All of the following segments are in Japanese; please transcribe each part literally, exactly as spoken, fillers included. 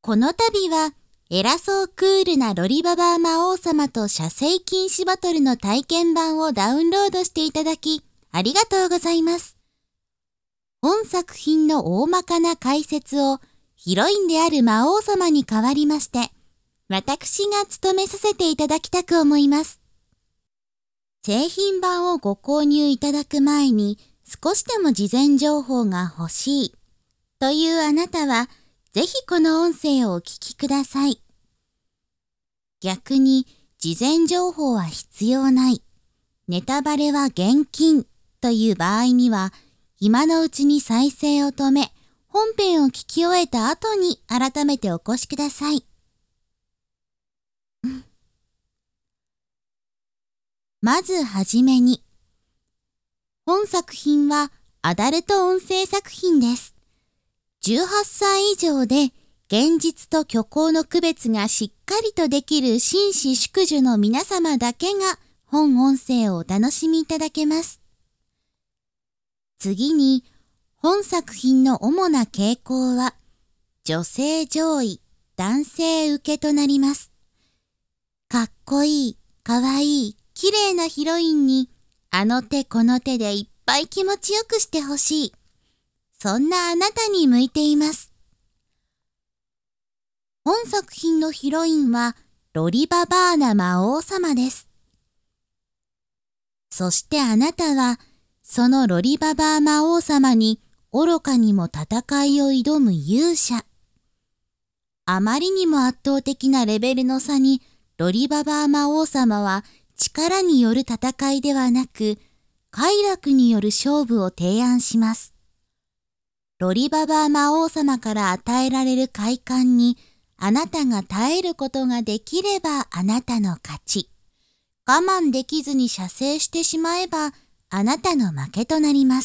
この度は偉そうクールなロリババア魔王様と射精禁止バトルの体験版をダウンロードしていただきありがとうございます。本作品の大まかな解説をヒロインである魔王様に代わりまして私が務めさせていただきたく思います。製品版をご購入いただく前に少しでも事前情報が欲しいというあなたはぜひこの音声をお聞きください。逆に事前情報は必要ない、ネタバレは厳禁という場合には今のうちに再生を止め、本編を聞き終えた後に改めてお越しください。まずはじめに、本作品はアダルト音声作品です。じゅうはっさい以上で現実と虚構の区別がしっかりとできる紳士淑女の皆様だけが本音声をお楽しみいただけます。次に、本作品の主な傾向は女性上位、男性受けとなります。かっこいい、かわいい、綺麗なヒロインにあの手この手でいっぱい気持ちよくしてほしい。そんなあなたに向いています。本作品のヒロインはロリババーナ魔王様です。そしてあなたはそのロリババー魔王様に愚かにも戦いを挑む勇者。あまりにも圧倒的なレベルの差にロリババー魔王様は力による戦いではなく快楽による勝負を提案します。ロリババー魔王様から与えられる快感にあなたが耐えることができればあなたの勝ち。我慢できずに射精してしまえばあなたの負けとなります。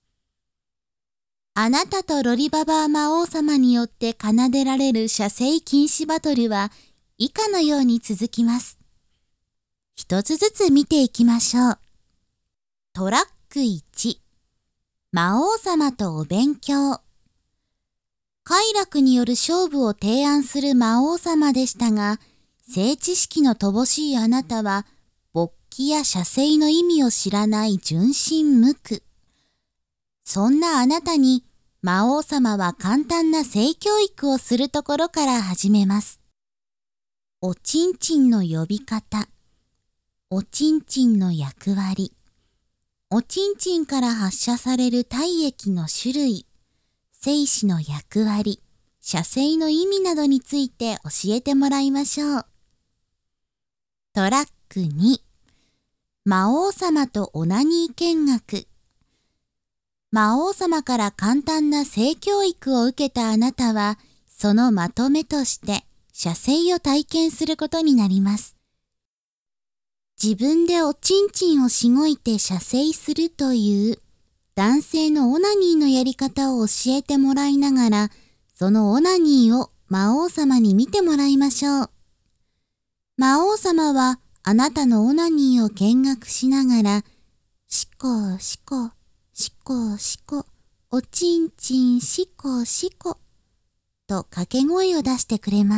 あなたとロリババー魔王様によって奏でられる射精禁止バトルは以下のように続きます。一つずつ見ていきましょう。トラックいち、魔王様とお勉強。快楽による勝負を提案する魔王様でしたが、性知識の乏しいあなたは、勃起や射精の意味を知らない純真無垢。そんなあなたに、魔王様は簡単な性教育をするところから始めます。おちんちんの呼び方。おちんちんの役割、おちんちんから発射される体液の種類、精子の役割、射精の意味などについて教えてもらいましょう。トラックに、魔王様とオナニー見学。魔王様から簡単な性教育を受けたあなたは、そのまとめとして射精を体験することになります。自分でおちんちんをしごいて射精するという男性のオナニーのやり方を教えてもらいながら、そのオナニーを魔王様に見てもらいましょう。魔王様はあなたのオナニーを見学しながら、しこしこ、しこしこ、おちんちんしこしこと掛け声を出してくれます。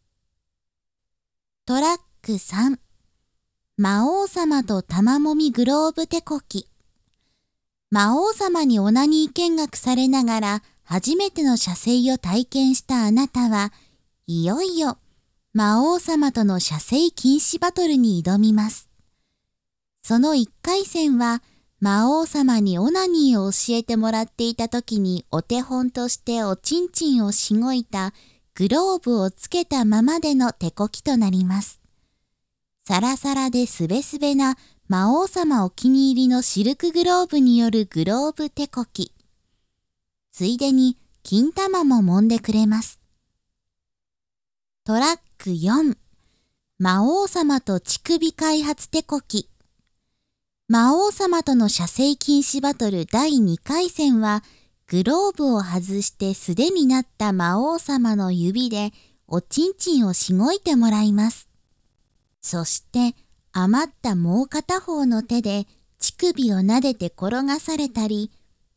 トラックさん、魔王様と玉もみグローブ手こき。魔王様にオナニー見学されながら初めての射精を体験したあなたは、いよいよ魔王様との射精禁止バトルに挑みます。その一回戦は魔王様にオナニーを教えてもらっていた時にお手本としておちんちんをしごいたグローブをつけたままでの手こきとなります。サラサラですべすべな魔王様お気に入りのシルクグローブによるグローブ手こき。ついでに金玉も揉んでくれます。トラックよん、魔王様と乳首開発手こき。魔王様との射精禁止バトルだいにかい戦は、グローブを外して素手になった魔王様の指でおちんちんをしごいてもらいます。そして余ったもう片方の手で乳首を撫でて転がされたり、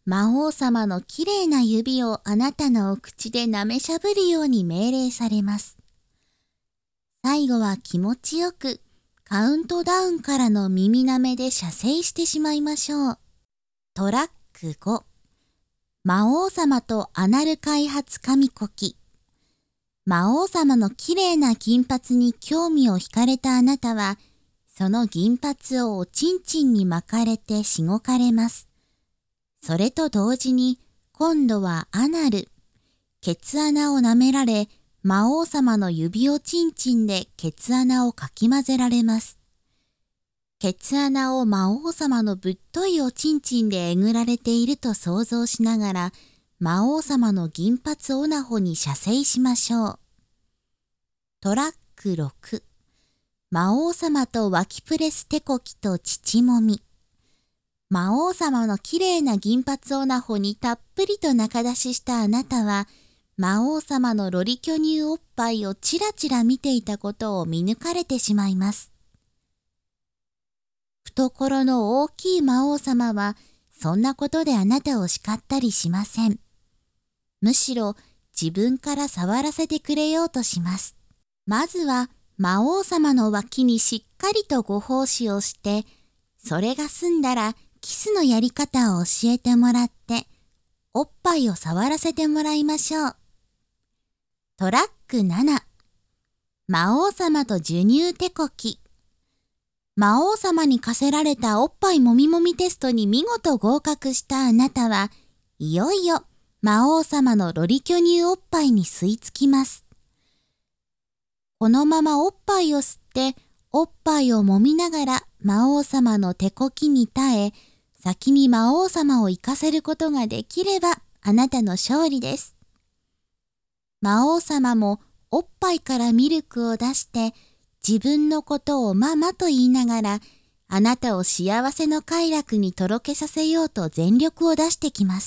魔王様のきれいな指をあなたのお口で舐めしゃぶるように命令されます。最後は気持ちよくカウントダウンからの耳舐めで射精してしまいましょう。トラックご、魔王様とアナル開発神こき。魔王様のきれいな銀髪に興味を惹かれたあなたは、その銀髪をおちんちんに巻かれてしごかれます。それと同時に、今度はアナル、ケツ穴を舐められ、魔王様の指おちんちんでケツ穴をかき混ぜられます。ケツ穴を魔王様のぶっといおちんちんでえぐられていると想像しながら、魔王様の銀髪オナホに射精しましょう。トラックろく、魔王様と脇プレス手こきと乳もみ。魔王様のきれいな銀髪オナホにたっぷりと中出ししたあなたは、魔王様のロリ巨乳おっぱいをちらちら見ていたことを見抜かれてしまいます。懐の大きい魔王様は、そんなことであなたを叱ったりしません。むしろ自分から触らせてくれようとします。まずは魔王様の脇にしっかりとご奉仕をして、それが済んだらキスのやり方を教えてもらって、おっぱいを触らせてもらいましょう。トラックなな、魔王様と授乳手こき。魔王様に課せられたおっぱいもみもみテストに見事合格したあなたは、いよいよ魔王様のロリ巨乳おっぱいに吸い付きます。このままおっぱいを吸って、おっぱいを揉みながら魔王様の手こきに耐え、先に魔王様を行かせることができればあなたの勝利です。魔王様もおっぱいからミルクを出して自分のことをママと言いながらあなたを幸せの快楽にとろけさせようと全力を出してきます。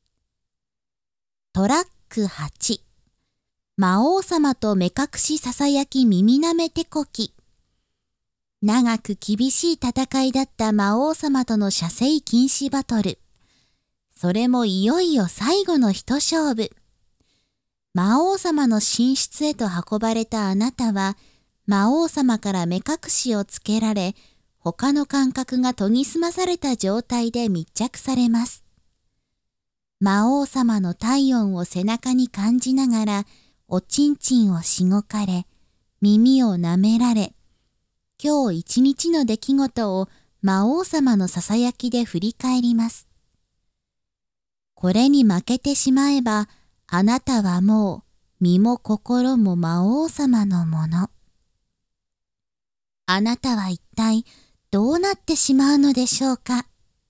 トラックはち、魔王様と目隠しささやき耳なめ手こき。長く厳しい戦いだった魔王様との射精禁止バトル。それもいよいよ最後の一勝負。魔王様の寝室へと運ばれたあなたは、魔王様から目隠しをつけられ、他の感覚が研ぎ澄まされた状態で密着されます。魔王様の体温を背中に感じながら、おちんちんをしごかれ、耳を舐められ、今日一日の出来事を魔王様のささやきで振り返ります。これに負けてしまえば、あなたはもう身も心も魔王様のもの。あなたは一体どうなってしまうのでしょうか。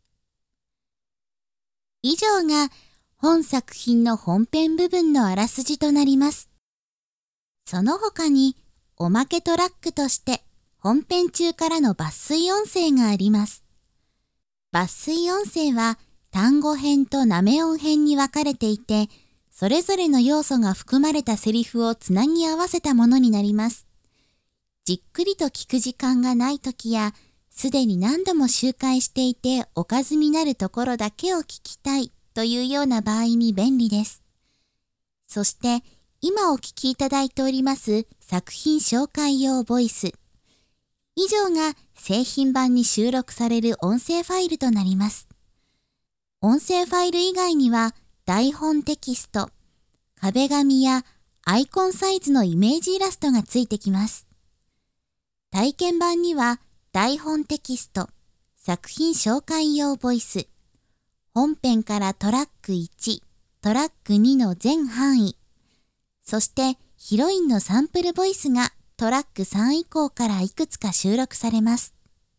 以上が本作品の本編部分のあらすじとなります。その他におまけトラックとして本編中からの抜粋音声があります。抜粋音声は単語編となめ音編に分かれていて、それぞれの要素が含まれたセリフをつなぎ合わせたものになります。じっくりと聞く時間がないときや、すでに何度も周回していておかずになるところだけを聞きたいというような場合に便利です。そして今お聞きいただいております作品紹介用ボイス。以上が製品版に収録される音声ファイルとなります。音声ファイル以外には台本テキスト、壁紙やアイコンサイズのイメージイラストがついてきます。体験版には台本テキスト、作品紹介用ボイス、本編からトラックいち、トラックにの全範囲、そしてヒロインのサンプルボイスがトラックさん以降からいくつか収録されます。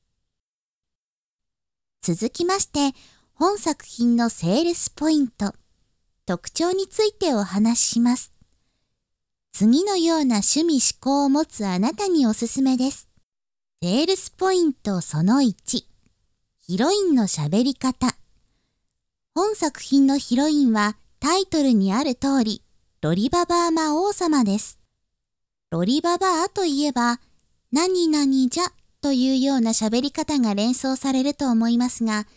続きまして、本作品のセールスポイント、特徴についてお話しします。次のような趣味嗜好を持つあなたにおすすめです。セールスポイントそのいち、ヒロインの喋り方。本作品のヒロインはタイトルにある通り、ロリババア魔王様です。ロリババアといえば、何々じゃというような喋り方が連想されると思いますが、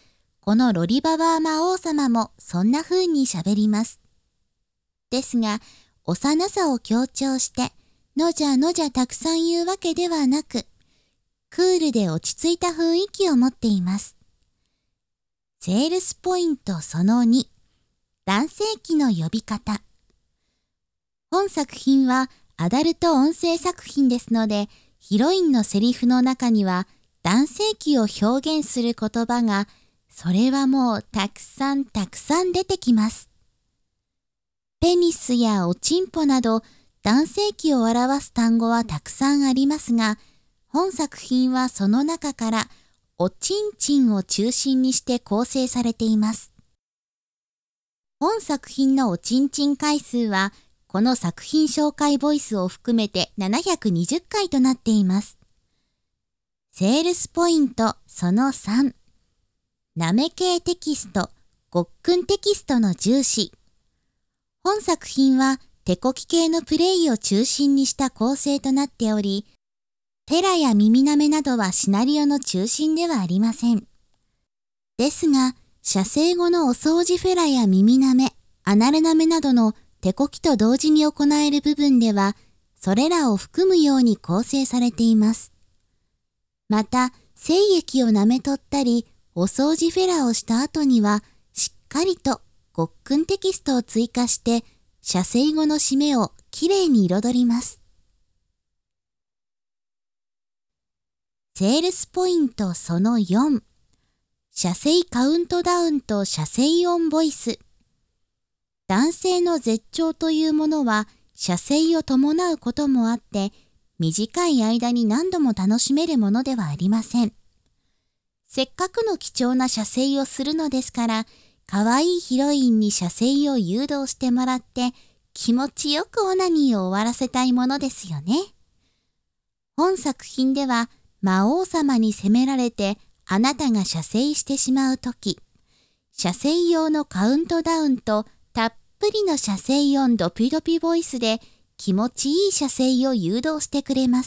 このロリババ魔王様もそんな風に喋ります。ですが、幼さを強調して、のじゃのじゃたくさん言うわけではなく、クールで落ち着いた雰囲気を持っています。セールスポイントそのに、男性器の呼び方。本作品はアダルト音声作品ですので、ヒロインのセリフの中には男性器を表現する言葉が、それはもうたくさんたくさん出てきます。ペニスやおちんぽなど男性器を表す単語はたくさんありますが、本作品はその中からおちんちんを中心にして構成されています。本作品のおちんちん回数は、この作品紹介ボイスを含めてななひゃくにじゅっかいとなっています。セールスポイントそのさん。なめ系テキスト、ごっくんテキストの重視。本作品は手こき系のプレイを中心にした構成となっており、フェラや耳なめなどはシナリオの中心ではありません。ですが、射精後のお掃除フェラや耳なめ、アナルなめなどの手こきと同時に行える部分では、それらを含むように構成されています。また、精液を舐め取ったり、お掃除フェラをした後には、しっかりとごっくんテキストを追加して、射精後の締めをきれいに彩ります。セールスポイントそのよん。射精カウントダウンと射精音ボイス。男性の絶頂というものは射精を伴うこともあって、短い間に何度も楽しめるものではありません。せっかくの貴重な射精をするのですから、可愛いヒロインに射精を誘導してもらって、気持ちよくオナニーを終わらせたいものですよね。本作品では、魔王様に責められてあなたが射精してしまうとき、射精用のカウントダウンとたっぷりの射精音ドピドピボイスで気持ちいい射精を誘導してくれます。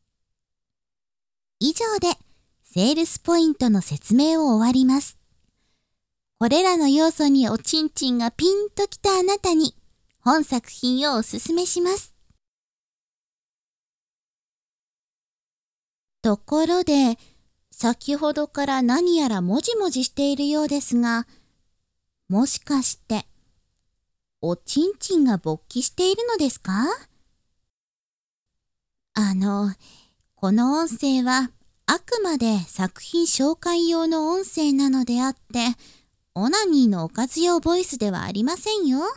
以上でセールスポイントの説明を終わります。これらの要素におちんちんがピンときたあなたに本作品をおすすめします。ところで、先ほどから何やらもじもじしているようですが、もしかして、おちんちんが勃起しているのですか？あの、この音声はあくまで作品紹介用の音声なのであって、オナニーのおかず用ボイスではありませんよ。は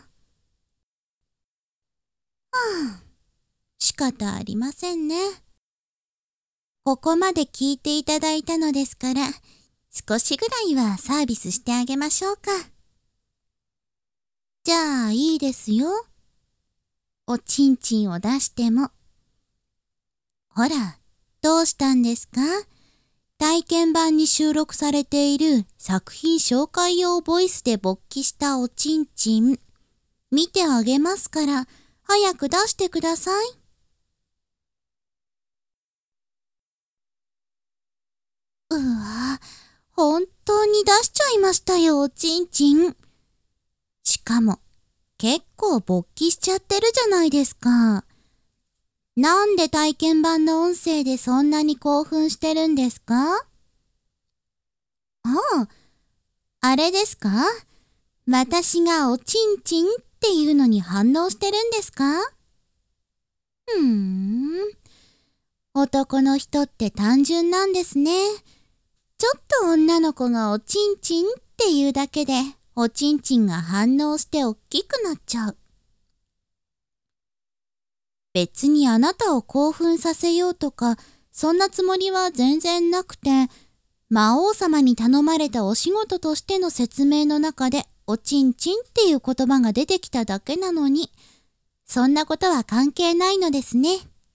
あ、仕方ありませんね。ここまで聞いていただいたのですから、少しぐらいはサービスしてあげましょうか。じゃあいいですよ。おちんちんを出しても。ほら、どうしたんですか？体験版に収録されている作品紹介用ボイスで勃起したおちんちん。見てあげますから、早く出してください。うわ、本当に出しちゃいましたよ、おちんちん。しかも、結構勃起しちゃってるじゃないですか。なんで体験版の音声でそんなに興奮してるんですか？ああ、あれですか？私がおちんちんっていうのに反応してるんですか？うーん、男の人って単純なんですね。ちょっと女の子がおちんちんっていうだけで、おちんちんが反応しておっきくなっちゃう。別にあなたを興奮させようとか、そんなつもりは全然なくて、魔王様に頼まれたお仕事としての説明の中で、おちんちんっていう言葉が出てきただけなのに、そんなことは関係ないのですね。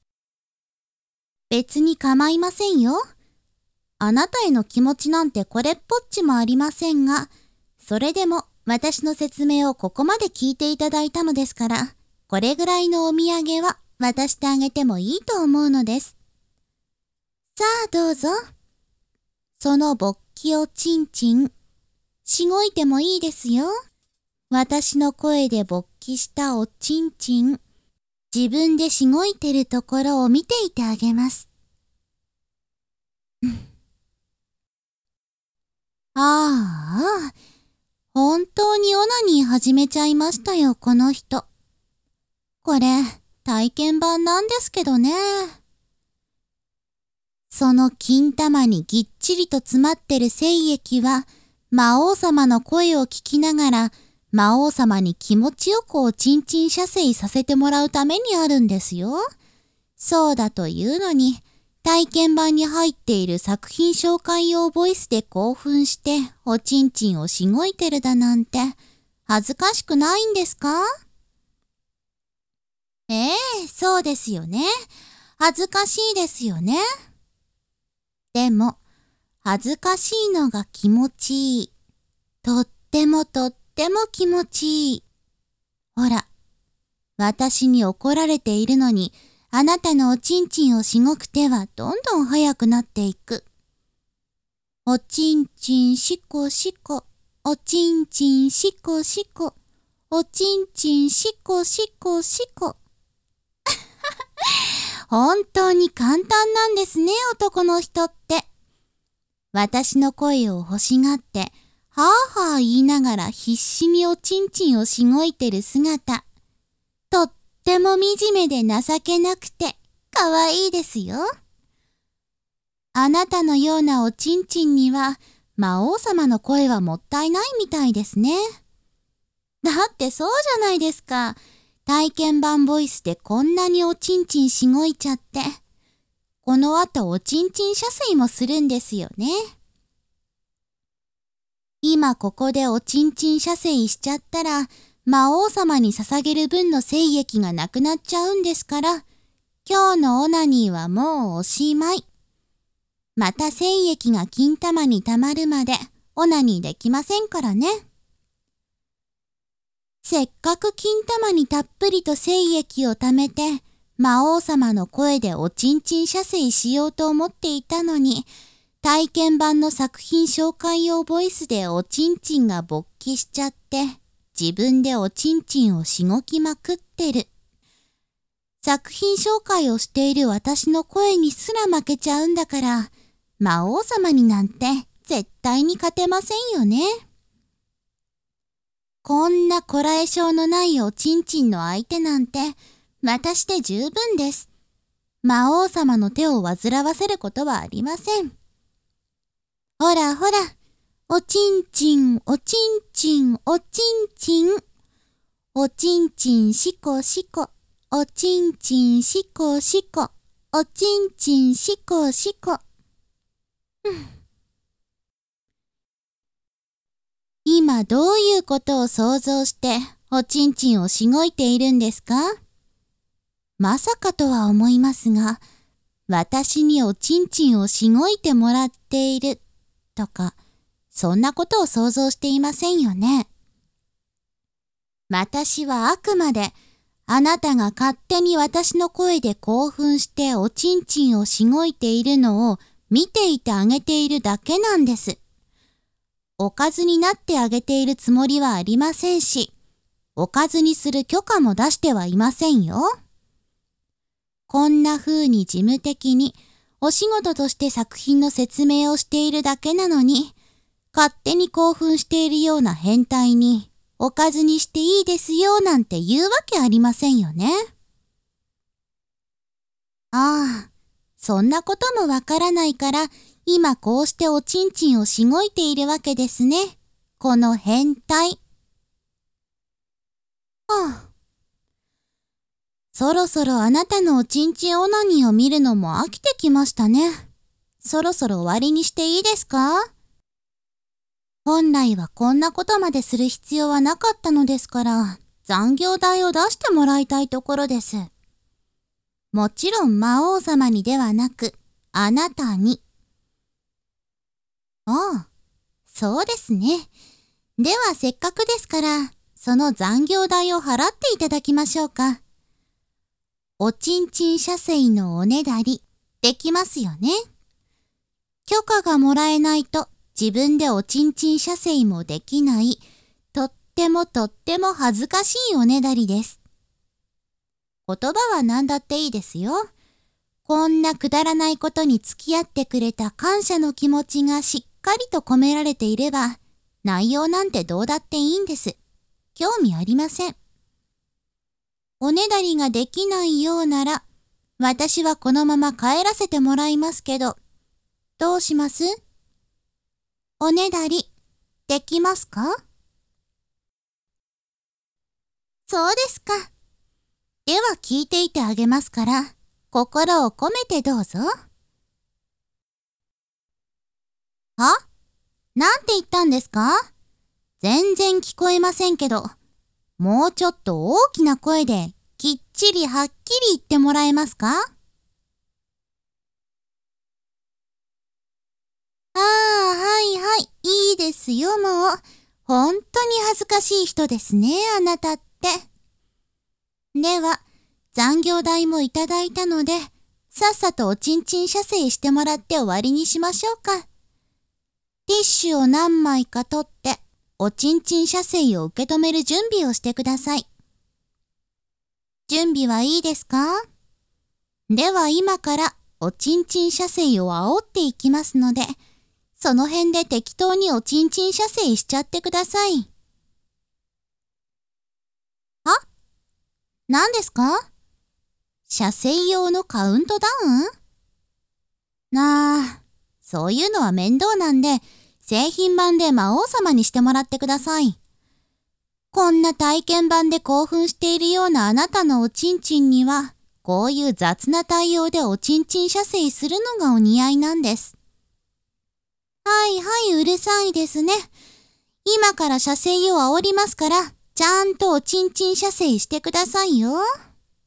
別に構いませんよ。あなたへの気持ちなんてこれっぽっちもありませんが、それでも私の説明をここまで聞いていただいたのですから、これぐらいのお土産は渡してあげてもいいと思うのです。さあどうぞ。その勃起おちんちん、 しごいてもいいですよ。私の声で勃起したおちんちん、自分でしごいてるところを見ていてあげます。ああ、本当にオナニー始めちゃいましたよ、この人。これ、体験版なんですけどね。その金玉にぎっちりと詰まってる精液は、魔王様の声を聞きながら、魔王様に気持ちよくおちんちん射精させてもらうためにあるんですよ。そうだというのに、体験版に入っている作品紹介用ボイスで興奮しておちんちんをしごいてるだなんて恥ずかしくないんですか？ええ、そうですよね。恥ずかしいですよね。でも、恥ずかしいのが気持ちいい。とってもとっても気持ちいい。ほら、私に怒られているのに、あなたのおちんちんをしごく手はどんどん速くなっていく。おちんちんしこしこ、おちんちんしこしこ、おちんちんしこしこしこ。本当に簡単なんですね、男の人って。私の声を欲しがって、はぁはぁ言いながら必死におちんちんをしごいてる姿。とっても惨めで情けなくて、かわいいですよ。あなたのようなおちんちんには、魔王様の声はもったいないみたいですね。だってそうじゃないですか。体験版ボイスでこんなにおちんちんしごいちゃって。この後おちんちん射精もするんですよね。今ここでおちんちん射精しちゃったら、魔王様に捧げる分の精液がなくなっちゃうんですから、今日のオナニーはもうおしまい。また精液が金玉に溜まるまでオナニーできませんからね。せっかく金玉にたっぷりと精液を溜めて、魔王様の声でおちんちん射精しようと思っていたのに、体験版の作品紹介用ボイスでおちんちんが勃起しちゃって、自分でおちんちんをしごきまくってる。作品紹介をしている私の声にすら負けちゃうんだから、魔王様になんて絶対に勝てませんよね。こんなこらえ性のないおちんちんの相手なんて、私で十分です。魔王様の手を煩わせることはありません。ほらほら、おちんちん、おちんちん、おちんちん。おちんちんしこしこ、おちんちんしこしこ、おちんちんしこしこ。今どういうことを想像しておちんちんをしごいているんですか？まさかとは思いますが、私におちんちんをしごいてもらっているとか、そんなことを想像していませんよね。私はあくまであなたが勝手に私の声で興奮しておちんちんをしごいているのを見ていてあげているだけなんです。おかずになってあげているつもりはありませんし、おかずにする許可も出してはいませんよ。こんな風に事務的にお仕事として作品の説明をしているだけなのに、勝手に興奮しているような変態におかずにしていいですよなんて言うわけありませんよね。ああ、そんなこともわからないから、今こうしておちんちんをしごいているわけですね。この変態。はあ、そろそろあなたのおちんちんオナニーを見るのも飽きてきましたね。そろそろ終わりにしていいですか？本来はこんなことまでする必要はなかったのですから、残業代を出してもらいたいところです。もちろん魔王様にではなく、あなたに。ああ、そうですね。ではせっかくですから、その残業代を払っていただきましょうか。おちんちん射精のおねだり、できますよね。許可がもらえないと自分でおちんちん射精もできない、とってもとっても恥ずかしいおねだりです。言葉は何だっていいですよ。こんなくだらないことに付き合ってくれた感謝の気持ちがしっかりと込められていれば、内容なんてどうだっていいんです。興味ありません。おねだりができないようなら、私はこのまま帰らせてもらいますけど、どうします？おねだり、できますか？そうですか。では聞いていてあげますから、心を込めてどうぞ。は？なんて言ったんですか？全然聞こえませんけど、もうちょっと大きな声できっちりはっきり言ってもらえますか？ああ、はいはい、いいですよもう。本当に恥ずかしい人ですね、あなたって。では、残業代もいただいたので、さっさとおちんちん射精してもらって終わりにしましょうか。ティッシュを何枚か取って、おちんちん射精を受け止める準備をしてください。準備はいいですか？では今からおちんちん射精を煽っていきますので、その辺で適当におちんちん射精しちゃってください。あ？何ですか？射精用のカウントダウン？なあ、そういうのは面倒なんで、製品版で魔王様にしてもらってください。こんな体験版で興奮しているようなあなたのおちんちんには、こういう雑な対応でおちんちん射精するのがお似合いなんです。はいはい、うるさいですね。今から射精を煽りますから、ちゃんとおちんちん射精してくださいよ。ああ、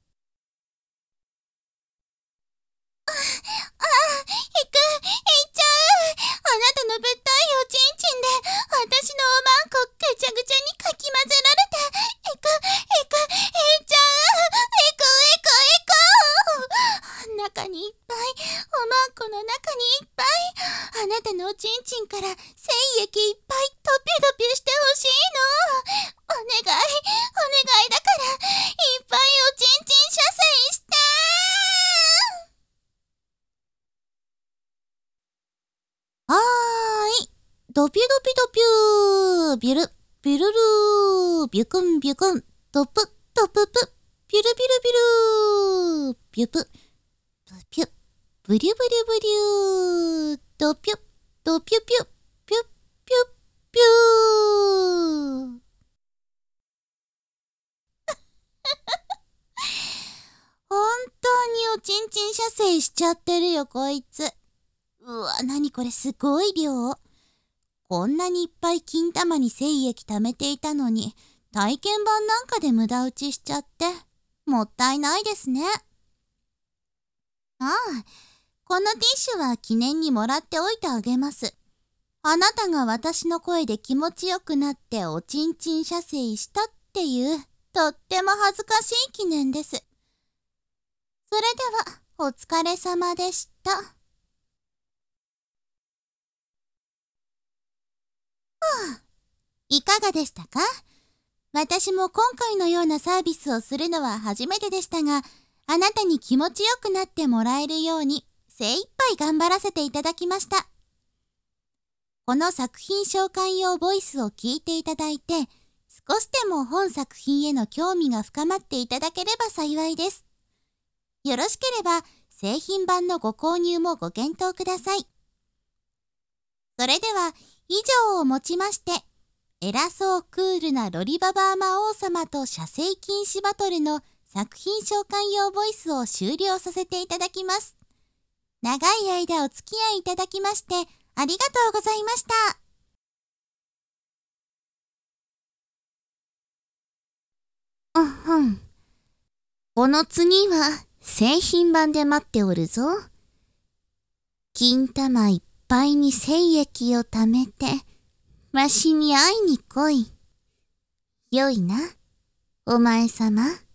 いく、いっちゃう。あなたのぶったいおちんちんで、私のおまんこぐちゃぐちゃにかき混ぜられて、いく、いく、いっちゃう。いく、いく、いく。中にいっぱい、おまんこの中にいっぱい、あなたのおちんちんから精液いっぱいドピュドピュしてほしいの。お願い、お願いだから、いっぱいおちんちん射精して。はーい。ドピュドピドピュー。ビュル、ビュルルー。ビュクンビュクン。ドプ、ドププ。ビュルビュルビュルー。ビュプ、ドピュ。ブリュブリュブリュー。ドピュ、ドピュピュ。ピュッピュッピュー。本当におちんちん射精しちゃってるよ、こいつ。うわ、なにこれすごい量。こんなにいっぱい金玉に精液溜めていたのに、体験版なんかで無駄打ちしちゃって、もったいないですね。ああ、このティッシュは記念にもらっておいてあげます。あなたが私の声で気持ちよくなっておちんちん射精したっていう、とっても恥ずかしい記念です。それでは、お疲れ様でした。はあ、いかがでしたか？私も今回のようなサービスをするのは初めてでしたが、あなたに気持ちよくなってもらえるように精一杯頑張らせていただきました。この作品紹介用ボイスを聞いていただいて、少しでも本作品への興味が深まっていただければ幸いです。よろしければ製品版のご購入もご検討ください。それでは以上をもちまして、偉そうクールなロリババア魔王様と射精禁止バトルの作品紹介用ボイスを終了させていただきます。長い間お付き合いいただきましてありがとうございました。うんふん。この次は製品版で待っておるぞ。金玉いっぱいに精液をためて、わしに会いに来い。よいな、お前さま。